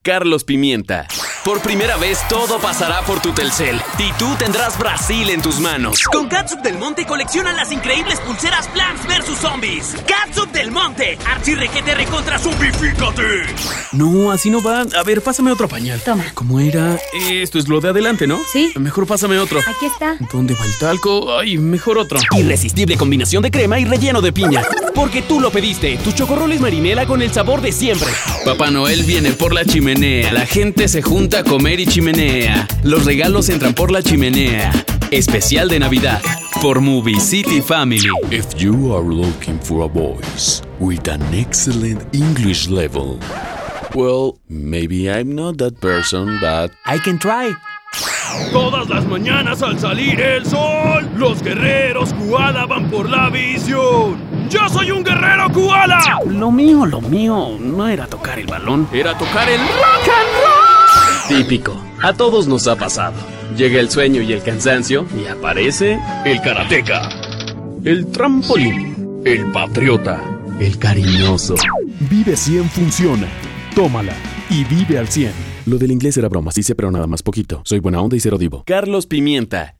Carlos Pimienta. Por primera vez todo pasará por tu Telcel y tú tendrás Brasil en tus manos. Con Catsup del Monte colecciona las increíbles pulseras Plants vs Zombies. Catsup del Monte, archirrequete recontra zombifícate. No, así no va. A ver, pásame otro pañal. Toma. ¿Cómo era? Esto es lo de adelante, ¿no? Sí. Mejor pásame otro. Aquí está. ¿Dónde va el talco? Ay, mejor otro. Irresistible combinación de crema y relleno de piña. Porque tú lo pediste. Tus chocorroles marinela con el sabor de siempre. Papá Noel viene por la chimenea. La gente se junta a comer y chimenea. Los regalos entran por la chimenea. Especial de Navidad por Movie City Family. If you are looking for a voice with an excellent English level, well, maybe I'm not that person, but I can try. Todas las mañanas al salir el sol, los guerreros koala van por la visión. ¡Yo soy un guerrero koala! Lo mío no era tocar el balón, era tocar el rock and roll. Típico, a todos nos ha pasado. Llega el sueño y el cansancio y aparece el karateca, el trampolín, el patriota, el cariñoso. Vive 100 funciona. Tómala y vive al 100. Lo del inglés era broma, sí sé, pero nada más poquito. Soy buena onda y cero divo. Carlos Pimienta.